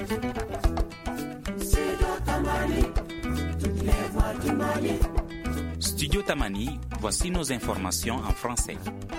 Studio Tamani, voici nos informations en français.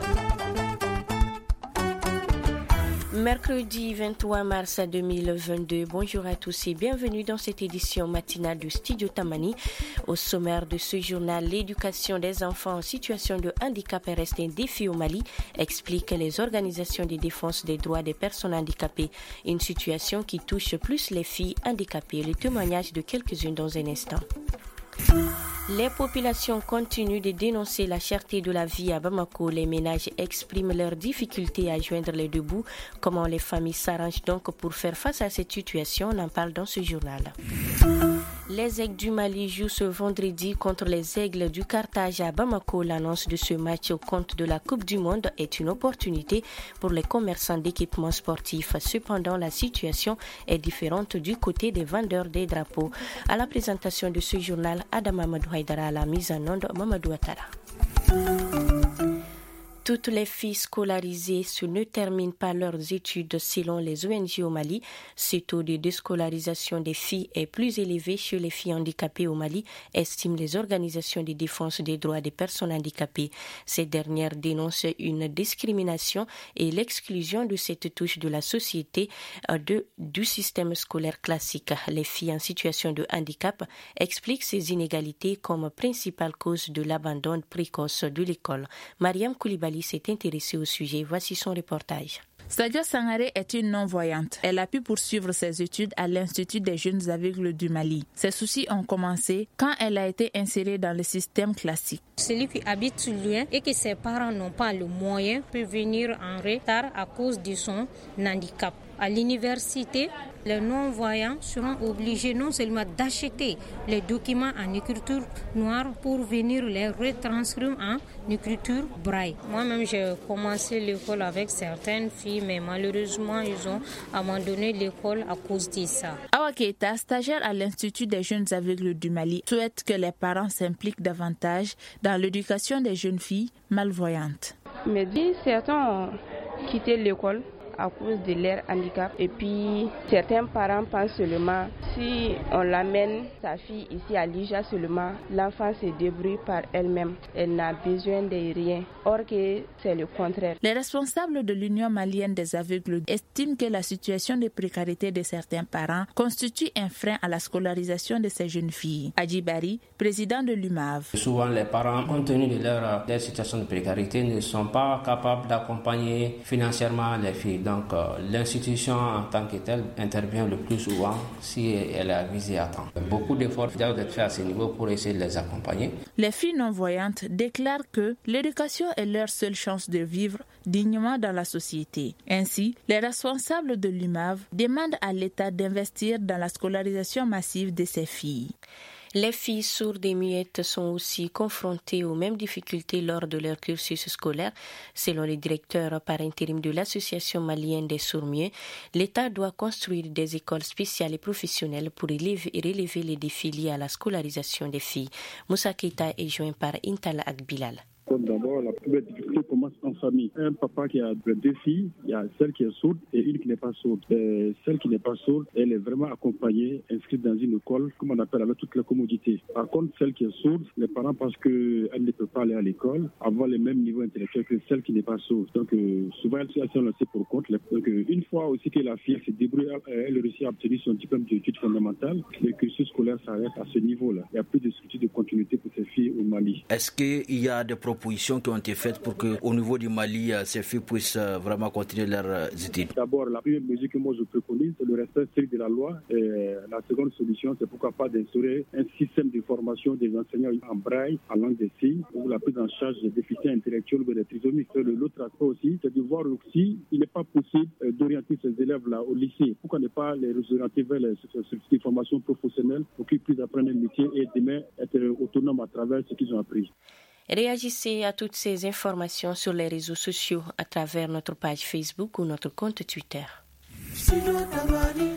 Mercredi 23 mars 2022, bonjour à tous et bienvenue dans cette édition matinale du Studio Tamani. Au sommaire de ce journal, l'éducation des enfants en situation de handicap reste un défi au Mali, expliquent les organisations de défense des droits des personnes handicapées. Une situation qui touche plus les filles handicapées. Le témoignage de quelques-unes dans un instant. Les populations continuent de dénoncer la cherté de la vie à Bamako. Les ménages expriment leurs difficultés à joindre les deux bouts. Comment les familles s'arrangent donc pour faire face à cette situation? On en parle dans ce journal. Les Aigles du Mali jouent ce vendredi contre les Aigles du Carthage à Bamako. L'annonce de ce match au compte de la Coupe du Monde est une opportunité pour les commerçants d'équipements sportifs. Cependant, la situation est différente du côté des vendeurs des drapeaux. À la présentation de ce journal, Adam Amadou Haïdara, à la mise en onde, Mamadou Attara. Toutes les filles scolarisées ne terminent pas leurs études selon les ONG au Mali. Ce taux de déscolarisation des filles est plus élevé chez les filles handicapées au Mali, estiment les organisations de défense des droits des personnes handicapées. Ces dernières dénoncent une discrimination et l'exclusion de cette touche de la société du système scolaire classique. Les filles en situation de handicap expliquent ces inégalités comme principale cause de l'abandon précoce de l'école. Mariam Koulibaly s'est intéressée au sujet. Voici son reportage. Sadia Sangaré est une non-voyante. Elle a pu poursuivre ses études à l'Institut des jeunes aveugles du Mali. Ses soucis ont commencé quand elle a été insérée dans le système classique. Celui qui habite loin et que ses parents n'ont pas le moyen peut venir en retard à cause de son handicap. À l'université, les non-voyants seront obligés non seulement d'acheter les documents en écriture noire pour venir les retranscrire en écriture braille. Moi-même, j'ai commencé l'école avec certaines filles, mais malheureusement, ils ont abandonné l'école à cause de ça. Awa Keita, stagiaire à l'Institut des jeunes aveugles du Mali, souhaite que les parents s'impliquent davantage dans l'éducation des jeunes filles malvoyantes. Mais certains ont quitté l'école à cause de leur handicap. Et puis, certains parents pensent seulement, si on l'amène, sa fille ici à Lija seulement, l'enfant se débrouille par elle-même. Elle n'a besoin de rien. Or que c'est le contraire. Les responsables de l'Union malienne des aveugles estiment que la situation de précarité de certains parents constitue un frein à la scolarisation de ces jeunes filles. Adjibari, président de l'UMAV. Souvent, les parents, compte tenu de leur situation de précarité, ne sont pas capables d'accompagner financièrement les filles. Donc, l'institution en tant que telle intervient le plus souvent si elle est avisée à temps. Beaucoup d'efforts doivent être faits à ce niveau pour essayer de les accompagner. Les filles non-voyantes déclarent que l'éducation est leur seule chance de vivre dignement dans la société. Ainsi, les responsables de l'UMAV demandent à l'État d'investir dans la scolarisation massive de ces filles. Les filles sourdes et muettes sont aussi confrontées aux mêmes difficultés lors de leur cursus scolaire. Selon le directeur par intérim de l'Association malienne des sourds-muets, l'État doit construire des écoles spéciales et professionnelles pour relever les défis liés à la scolarisation des filles. Moussa Keita est joint par Intala Akbilal. D'abord, la première difficulté commence en famille. Un papa qui a deux filles, il y a celle qui est sourde et une qui n'est pas sourde. Celle qui n'est pas sourde, elle est vraiment accompagnée, inscrite dans une école, comme on appelle, avec toutes les commodités. Par contre, celle qui est sourde, les parents pensent qu'elle ne peut pas aller à l'école, avoir le même niveau intellectuel que celle qui n'est pas sourde. Donc, souvent, elles sont laissées pour compte. Donc, une fois aussi que la fille se débrouille, elle réussit à obtenir son diplôme d'études fondamentales, le cursus scolaire s'arrête à ce niveau-là. Il n'y a plus de structure de continuité pour ces filles au Mali. Est-ce qu'il y a des propositions qui ont été faites pour qu'au niveau du Mali, ces filles puissent vraiment continuer leurs études? D'abord, la première mesure que moi je préconise, c'est le respect strict de la loi. Et la seconde solution, c'est pourquoi pas d'instaurer un système de formation des enseignants en braille, en langue des signes, pour la prise en charge des déficients intellectuels ou des trisomiques. L'autre aspect aussi, c'est de voir aussi, il n'est pas possible d'orienter ces élèves-là au lycée. Pourquoi ne pas les orienter vers les formations professionnelles pour qu'ils puissent apprendre un métier et demain être autonomes à travers ce qu'ils ont appris. Réagissez à toutes ces informations sur les réseaux sociaux à travers notre page Facebook ou notre compte Twitter.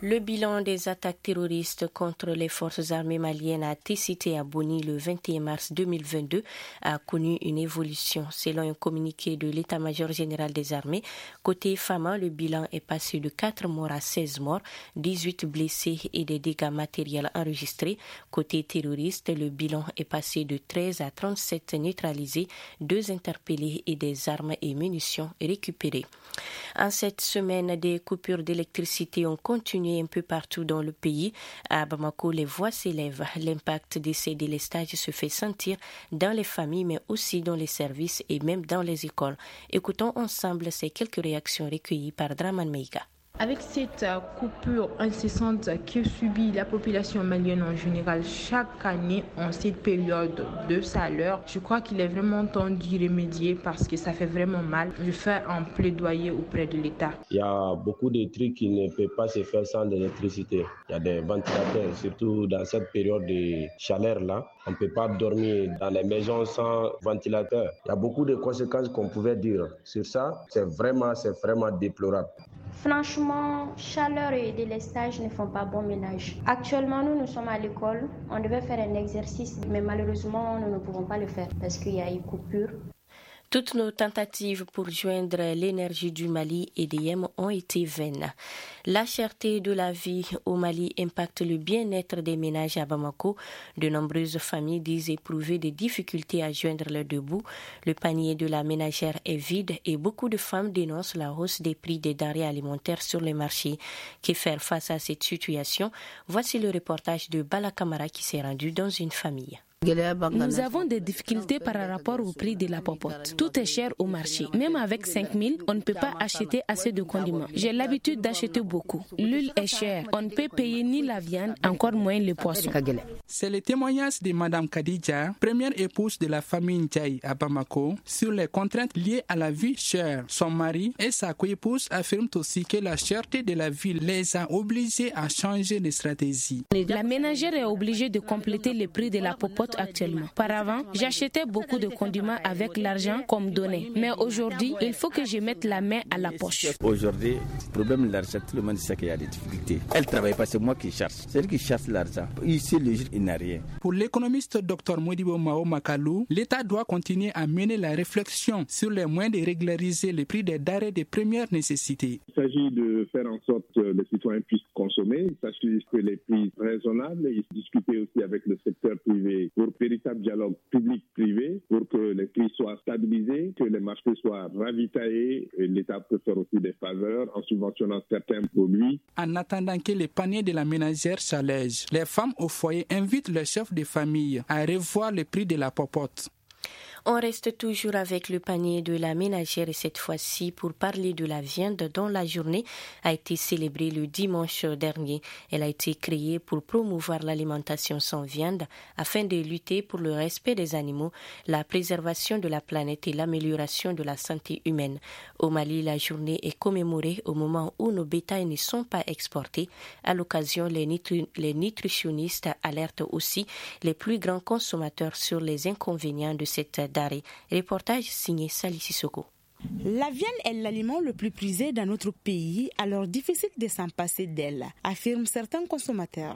Le bilan des attaques terroristes contre les forces armées maliennes à Tessité et à Boni le 21 mars 2022 a connu une évolution. Selon un communiqué de l'état-major général des armées, côté Fama, le bilan est passé de 4 morts à 16 morts, 18 blessés et des dégâts matériels enregistrés. Côté terroriste, le bilan est passé de 13 à 37 neutralisés, 2 interpellés et des armes et munitions récupérées. En cette semaine, des coupures d'électricité ont continué un peu partout dans le pays. À Bamako, les voix s'élèvent. L'impact de ces délestages se fait sentir dans les familles, mais aussi dans les services et même dans les écoles. Écoutons ensemble ces quelques réactions recueillies par Draman Meiga. Avec cette coupure incessante que subit la population malienne en général chaque année en cette période de chaleur, je crois qu'il est vraiment temps d'y remédier parce que ça fait vraiment mal. Je fais un plaidoyer auprès de l'État. Il y a beaucoup de trucs qui ne peuvent pas se faire sans l'électricité. Il y a des ventilateurs, surtout dans cette période de chaleur-là. On ne peut pas dormir dans les maisons sans ventilateur. Il y a beaucoup de conséquences qu'on pouvait dire sur ça. C'est vraiment déplorable. Franchement, chaleur et délestage ne font pas bon ménage. Actuellement, nous sommes à l'école. On devait faire un exercice, mais malheureusement, nous ne pouvons pas le faire parce qu'il y a une coupure. Toutes nos tentatives pour joindre l'énergie du Mali et des Yémen ont été vaines. La cherté de la vie au Mali impacte le bien-être des ménages à Bamako. De nombreuses familles disent éprouver des difficultés à joindre le debout. Le panier de la ménagère est vide et beaucoup de femmes dénoncent la hausse des prix des denrées alimentaires sur les marchés. Que faire face à cette situation? Voici le reportage de Bala Kamara qui s'est rendu dans une famille. Nous avons des difficultés par rapport au prix de la popote. Tout est cher au marché. Même avec 5 000, on ne peut pas acheter assez de condiments. J'ai l'habitude d'acheter beaucoup. L'huile est chère. On ne peut payer ni la viande, encore moins le poisson. C'est le témoignage de Mme Khadija, première épouse de la famille Ndiaye à Bamako, sur les contraintes liées à la vie chère. Son mari et sa coépouse affirment aussi que la cherté de la vie les a obligés à changer de stratégie. La ménagère est obligée de compléter le prix de la popote actuellement. Auparavant, j'achetais beaucoup de condiments avec l'argent qu'on me donnait. Mais aujourd'hui, il faut que je mette la main à la poche. Aujourd'hui, le problème de l'argent, tout le monde sait qu'il y a des difficultés. Elle ne travaille pas, c'est moi qui cherche. C'est elle qui cherche l'argent. Ici, le jour, il n'a rien. Pour l'économiste Dr Modibo Mao Makalou, l'État doit continuer à mener la réflexion sur les moyens de régulariser les prix des denrées de première nécessité. Il s'agit de faire en sorte que les citoyens puissent consommer. Il s'agit que les prix raisonnables et discuter aussi avec le secteur privé pour véritable dialogue public-privé, pour que les prix soient stabilisés, que les marchés soient ravitaillés. Et l'État peut faire aussi des faveurs en subventionnant certains produits. En attendant que les paniers de la ménagère s'allègent, les femmes au foyer invitent le chef de famille à revoir le prix de la popote. On reste toujours avec le panier de la ménagère et cette fois-ci pour parler de la viande dont la journée a été célébrée le dimanche dernier. Elle a été créée pour promouvoir l'alimentation sans viande afin de lutter pour le respect des animaux, la préservation de la planète et l'amélioration de la santé humaine. Au Mali, la journée est commémorée au moment où nos bétails ne sont pas exportés. À l'occasion, les nutritionnistes alertent aussi les plus grands consommateurs sur les inconvénients de cette d'arrêt. Reportage signé Sali Sissoko. La viande est l'aliment le plus prisé dans notre pays, alors difficile de s'en passer d'elle, affirment certains consommateurs.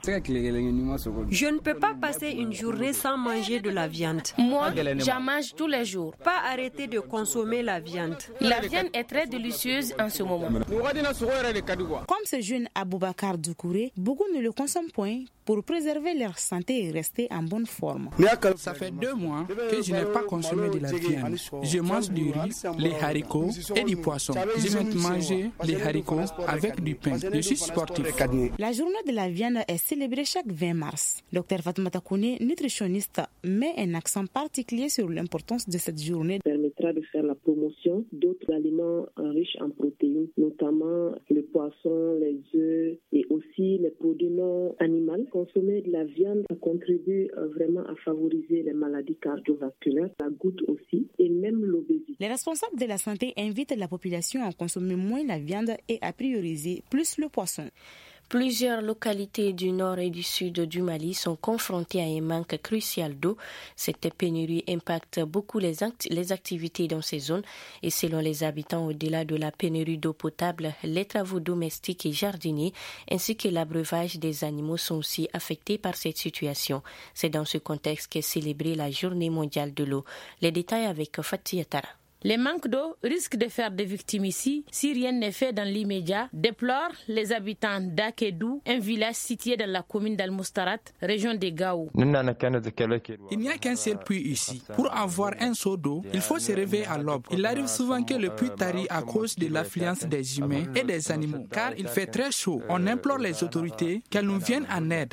Je ne peux pas passer une journée sans manger de la viande. Moi, j'en mange tous les jours. Pas arrêter de consommer la viande. La viande est très délicieuse en ce moment. Comme ce jeune Aboubakar Doukouré, beaucoup ne le consomment point pour préserver leur santé et rester en bonne forme. Ça fait 2 mois que je n'ai pas consommé de la viande. Je mange du riz, les haricots et du poisson. Je viens de manger les haricots avec du pain. Je suis sportif. La journée de la viande est célébrée chaque 20 mars. Dr Fatoumata Kone, nutritionniste, met un accent particulier sur l'importance de cette journée. Permettra de faire la promotion d'autres aliments riches en protéines, notamment le poisson, les œufs et aussi les produits non animaux. Consommer de la viande contribue vraiment à favoriser les maladies cardiovasculaires, la goutte aussi, et même l'obésité. Les responsables de la santé invitent la population à consommer moins la viande et à prioriser plus le poisson. Plusieurs localités du nord et du sud du Mali sont confrontées à un manque crucial d'eau. Cette pénurie impacte beaucoup les activités dans ces zones et selon les habitants, au-delà de la pénurie d'eau potable, les travaux domestiques et jardiniers ainsi que l'abreuvage des animaux sont aussi affectés par cette situation. C'est dans ce contexte qu'est célébrée la Journée mondiale de l'eau. Les détails avec Fatia Tara. Les manques d'eau risquent de faire des victimes ici si rien n'est fait dans l'immédiat, déplorent les habitants d'Akedou, un village situé dans la commune d'Al-Moustarat, région de Gao. Il n'y a qu'un seul puits ici. Pour avoir un seau d'eau, il faut se réveiller à l'aube. Il arrive souvent que le puits tarit à cause de l'affluence des humains et des animaux, car il fait très chaud. On implore les autorités qu'elles nous viennent en aide.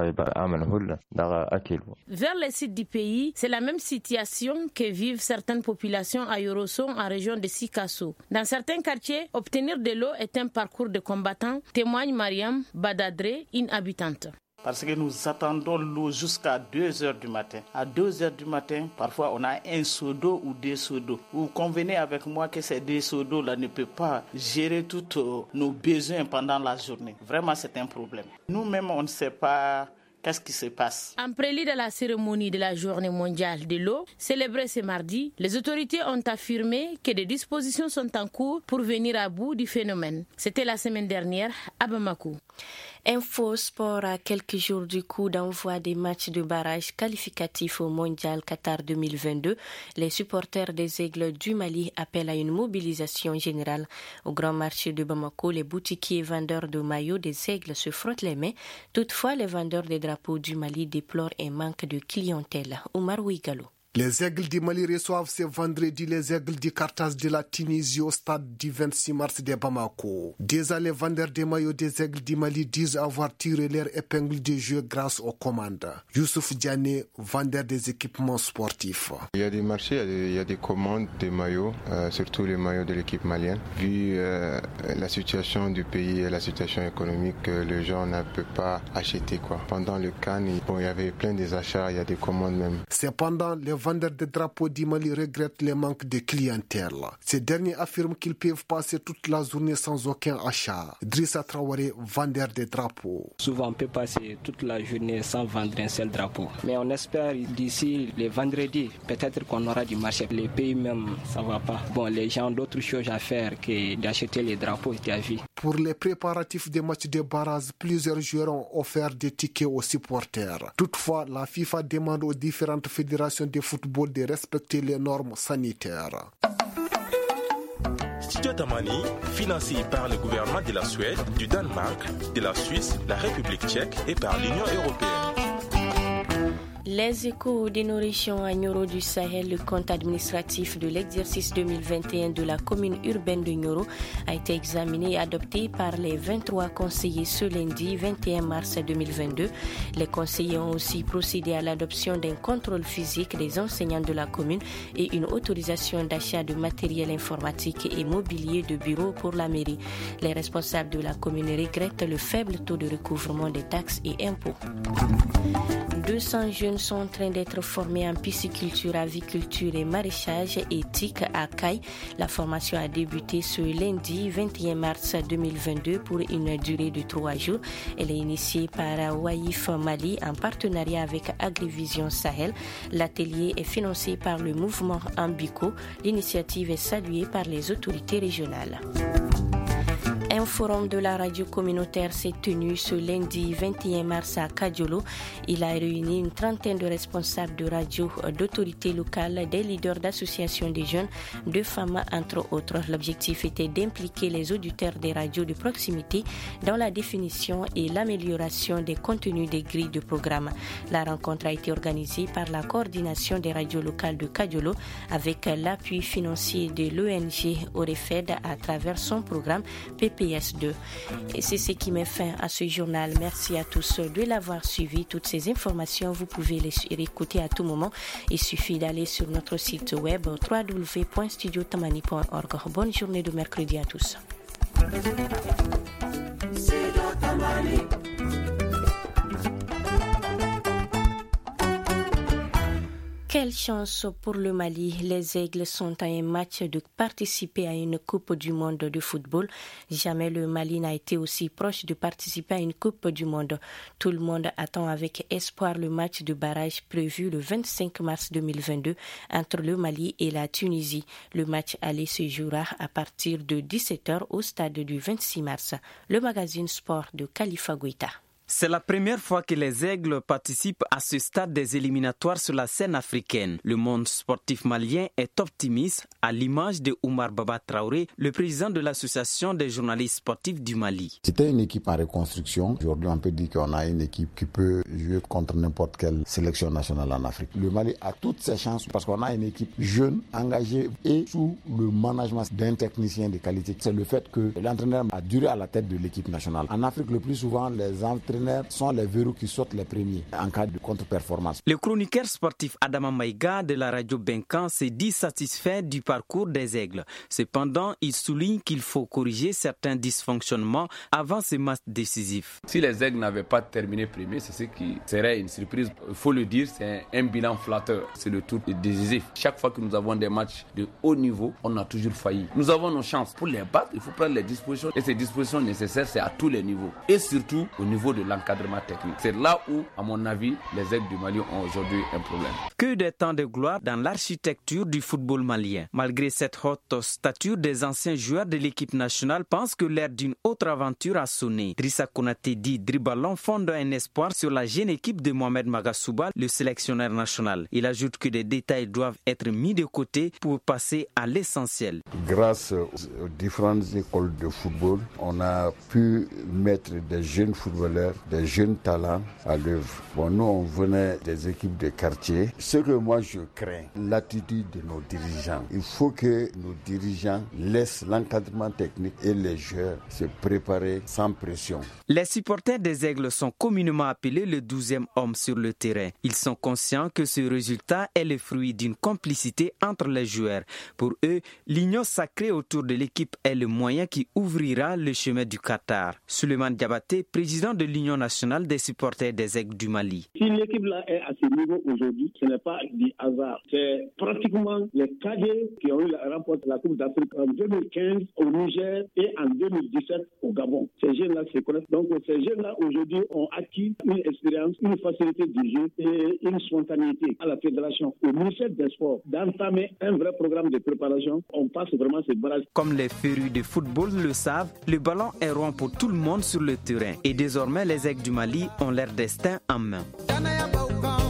Vers le sud du pays, c'est la même situation que vivent certaines populations à Yorosso, en région de Sikasso. Dans certains quartiers, obtenir de l'eau est un parcours de combattant, témoigne Mariam Badadre, une habitante. Parce que nous attendons l'eau jusqu'à 2 heures du matin. À 2 heures du matin, parfois on a un seau d'eau ou 2 seaux d'eau. Vous convenez avec moi que ces 2 seaux d'eau là ne peuvent pas gérer tous nos besoins pendant la journée. Vraiment, c'est un problème. Nous-mêmes, on ne sait pas qu'est-ce qui se passe. En prélude à la cérémonie de la Journée mondiale de l'eau, célébrée ce mardi, les autorités ont affirmé que des dispositions sont en cours pour venir à bout du phénomène. C'était la semaine dernière à Bamako. Info Sport à quelques jours du coup d'envoi des matchs de barrage qualificatifs au Mondial Qatar 2022. Les supporters des Aigles du Mali appellent à une mobilisation générale. Au grand marché de Bamako, les boutiquiers vendeurs de maillots des Aigles se frottent les mains. Toutefois, les vendeurs des drapeaux du Mali déplorent un manque de clientèle. Omar Ouigalo. Les Aigles du Mali reçoivent ce vendredi les Aigles du Carthage de la Tunisie au stade du 26 mars de Bamako. Déjà, les vendeurs des maillots des Aigles du Mali disent avoir tiré leur épingle de jeu grâce aux commandes. Youssouf Diané, vendeur des équipements sportifs. Il y a des marchés, il y a des commandes des maillots, surtout les maillots de l'équipe malienne. Vu la situation du pays et la situation économique, les gens ne peuvent pas acheter quoi. Pendant le CAN, il y avait plein des achats, il y a des commandes même. Cependant, les vendeurs de drapeaux du Mali regrettent le manque de clientèle. Ces derniers affirment qu'ils peuvent passer toute la journée sans aucun achat. Drissa Traoré, vendeur de drapeaux. Souvent, on peut passer toute la journée sans vendre un seul drapeau. Mais on espère d'ici le vendredi, peut-être qu'on aura du marché. Les pays même, ça ne va pas. Bon, les gens ont d'autres choses à faire que d'acheter les drapeaux et à vie. Pour les préparatifs des matchs de barrage, plusieurs joueurs ont offert des tickets aux supporters. Toutefois, la FIFA demande aux différentes fédérations de football de respecter les normes sanitaires. Studio Tamani, financé par le gouvernement de la Suède, du Danemark, de la Suisse, la République tchèque et par l'Union européenne. Les Échos de nos régions à Nioro du Sahel, le compte administratif de l'exercice 2021 de la commune urbaine de Nioro a été examiné et adopté par les 23 conseillers ce lundi 21 mars 2022. Les conseillers ont aussi procédé à l'adoption d'un contrôle physique des enseignants de la commune et une autorisation d'achat de matériel informatique et mobilier de bureau pour la mairie. Les responsables de la commune regrettent le faible taux de recouvrement des taxes et impôts. 200 jeunes sont en train d'être formés en pisciculture, aviculture et maraîchage éthique à Caille. La formation a débuté ce lundi 21 mars 2022 pour une durée de 3 jours. Elle est initiée par Waif Mali en partenariat avec Agrivision Sahel. L'atelier est financé par le mouvement Ambico. L'initiative est saluée par les autorités régionales. Un forum de la radio communautaire s'est tenu ce lundi 21 mars à Kadiolo. Il a réuni une trentaine de responsables de radio, d'autorités locales, des leaders d'associations des jeunes, de femmes entre autres. L'objectif était d'impliquer les auditeurs des radios de proximité dans la définition et l'amélioration des contenus des grilles de programme. La rencontre a été organisée par la coordination des radios locales de Kadiolo avec l'appui financier de l'ONG Orefed à travers son programme PPS2. Et c'est ce qui met fin à ce journal. Merci à tous de l'avoir suivi. Toutes ces informations, vous pouvez les écouter à tout moment. Il suffit d'aller sur notre site web www.studiotamani.org. Bonne journée de mercredi à tous. Quelle chance pour le Mali. Les Aigles sont à un match de participer à une Coupe du monde de football. Jamais le Mali n'a été aussi proche de participer à une Coupe du monde. Tout le monde attend avec espoir le match de barrage prévu le 25 mars 2022 entre le Mali et la Tunisie. Le match aller se jouera à partir de 17h au stade du 26 mars. Le magazine Sport de Khalifa Goïta. C'est la première fois que les Aigles participent à ce stade des éliminatoires sur la scène africaine. Le monde sportif malien est optimiste, à l'image de Oumar Baba Traoré, le président de l'association des journalistes sportifs du Mali. C'était une équipe en reconstruction. Aujourd'hui, on peut dire qu'on a une équipe qui peut jouer contre n'importe quelle sélection nationale en Afrique. Le Mali a toutes ses chances parce qu'on a une équipe jeune, engagée et sous le management d'un technicien de qualité. C'est le fait que l'entraîneur a duré à la tête de l'équipe nationale. En Afrique, le plus souvent, les entraîneurs sont les verrous qui sautent les premiers en cas de contre-performance. Le chroniqueur sportif Adama Maïga de la radio Benkan s'est dit satisfait du parcours des Aigles. Cependant, il souligne qu'il faut corriger certains dysfonctionnements avant ce match décisif. Si les Aigles n'avaient pas terminé premier, c'est ce qui serait une surprise. Il faut le dire, c'est un bilan flatteur. C'est le tour décisif. Chaque fois que nous avons des matchs de haut niveau, on a toujours failli. Nous avons nos chances. Pour les battre, il faut prendre les dispositions. Et ces dispositions nécessaires, c'est à tous les niveaux. Et surtout au niveau de l'encadrement technique. C'est là où, à mon avis, les Aigles du Mali ont aujourd'hui un problème. Que de temps de gloire dans l'architecture du football malien. Malgré cette haute stature, des anciens joueurs de l'équipe nationale pensent que l'ère d'une autre aventure a sonné. Drissa Konaté dit Driballon fonde un espoir sur la jeune équipe de Mohamed Magasuba, le sélectionneur national. Il ajoute que des détails doivent être mis de côté pour passer à l'essentiel. Grâce aux différentes écoles de football, on a pu mettre des jeunes footballeurs, des jeunes talents à l'œuvre. Bon, nous, on venait des équipes de quartier. Ce que moi, je crains, l'attitude de nos dirigeants. Il faut que nos dirigeants laissent l'encadrement technique et les joueurs se préparer sans pression. Les supporters des Aigles sont communément appelés le 12e homme sur le terrain. Ils sont conscients que ce résultat est le fruit d'une complicité entre les joueurs. Pour eux, l'union sacrée autour de l'équipe est le moyen qui ouvrira le chemin du Qatar. Souleymane Diabaté, président de l'Union nationale des supporters des Aigles du Mali. Si l'équipe là est à ce niveau aujourd'hui, ce n'est pas du hasard. C'est pratiquement les cadets qui ont remporté la Coupe d'Afrique en 2015 au Niger et en 2017 au Gabon. Ces jeunes-là se connaissent. Donc ces jeunes-là aujourd'hui ont acquis une expérience, une facilité du jeu et une spontanéité à la fédération, au ministère des Sports, d'entamer un vrai programme de préparation. On passe vraiment ces barrages. Comme les férus de football le savent, le ballon est rond pour tout le monde sur le terrain. Et désormais, les Aigles du Mali ont leur destin en main.